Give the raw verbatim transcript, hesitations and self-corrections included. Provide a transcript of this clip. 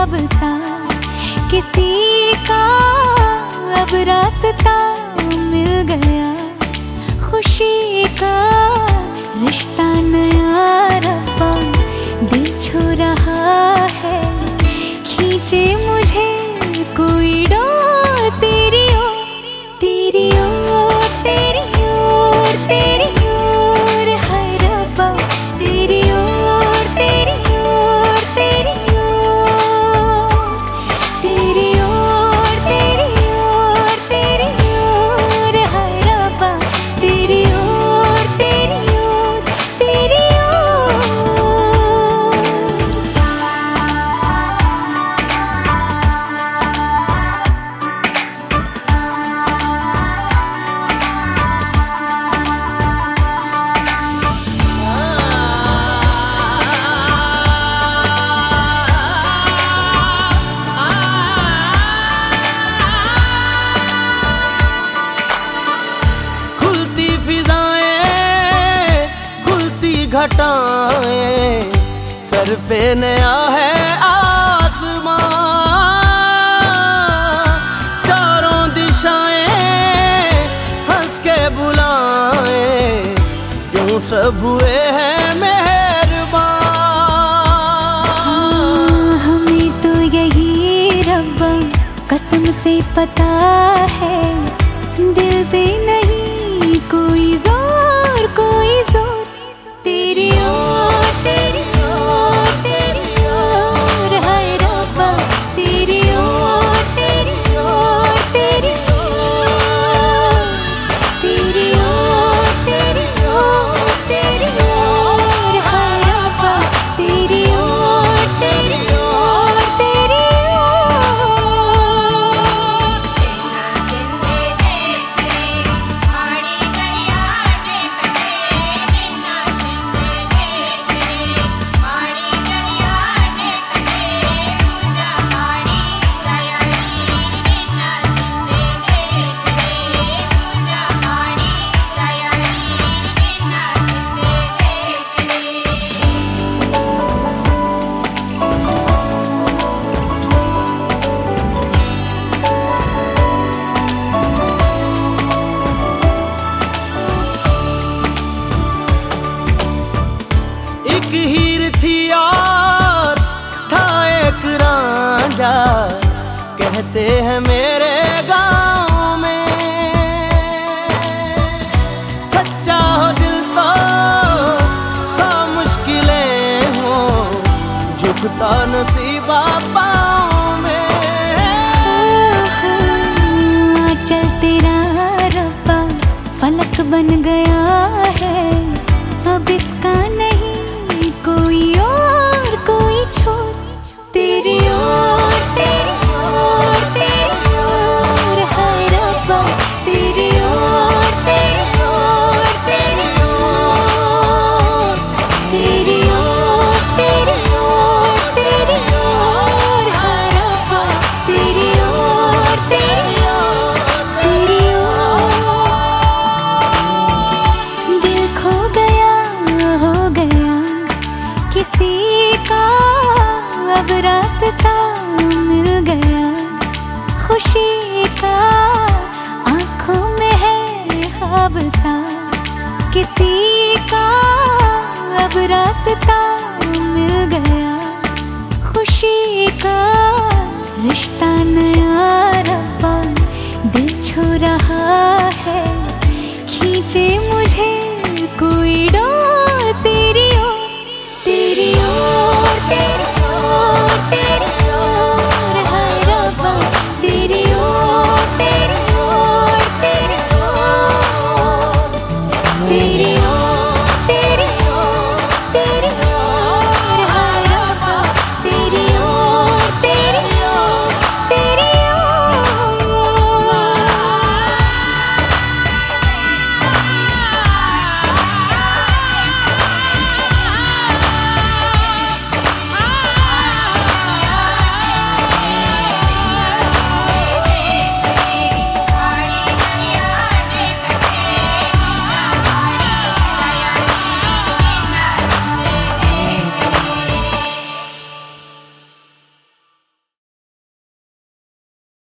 ख्वाब सा किसी का अब रास्ता मिल गया, खुशी का रिश्ता नया रब्बा दिल छू रहा है, खींचे मुझे कोई डोर तेरी ओर, तेरी ओर, तेरी ओर, तेरी ओर, हाय रब्बा तेरी ओर, तेरी ओर, तेरी ओर, तेरी ओर, तेरी ओर, तेरी ओर, हाय रब्बा तेरी ओर, तेरी ओर, तेरी घटाएं, सर पे नया है आसमां, चारों दिशाएं हंस के बुलाएं, यूं सब हुए हैं मेहरबान। हाँ, हमें तो यही रब्बा कसम से पता है, दिल पे नहीं कोई जोर, कोई जोर, तेरी ओर, तेरी ओर, तेरी ओर, हाय रब्बा तेरी ओर, तेरी ओर, तेरी ओर, तेरी ओर, तेरी ओर, तेरी ओर, हाय रब्बा तेरी ओर, तेरी ओर, तेरी एक हीर थी और था एक रांझा, कहते हैं मेरे गांव में, सच्चा हो दिल तो सौ मुश्किलें हो, झुकता नसीबा पाँव में। चल तेरा रब्बा फलक बन गया है, अब इसका नहीं कोई और कोई छोर, तेरी ओर, तेरी ओर, तेरी ओर, हाय रब्बा तेरी ओर, तेरी ओर, तेरी ओर, तेरी ओर, तेरी ओर, तेरी ओर, हाय रब्बा तेरी ओर, तेरी ओर, तेरी ओर। दिल खो गया, हो गया किसी का अब रास्ता मिल गया, खुशी का आंखों में है ख्वाब सा किसी का अब रास्ता मिल गया, खुशी का रिश्ता नया रब्बा दिल छू रहा है, खींचे मुझे कोई डोर तेरी ओर, तेरी ओर, तेरी ओर, तेरी ओर, हाय रब्बा तेरी ओर, तेरी ओर, तेरी ओर, तेरी ओर।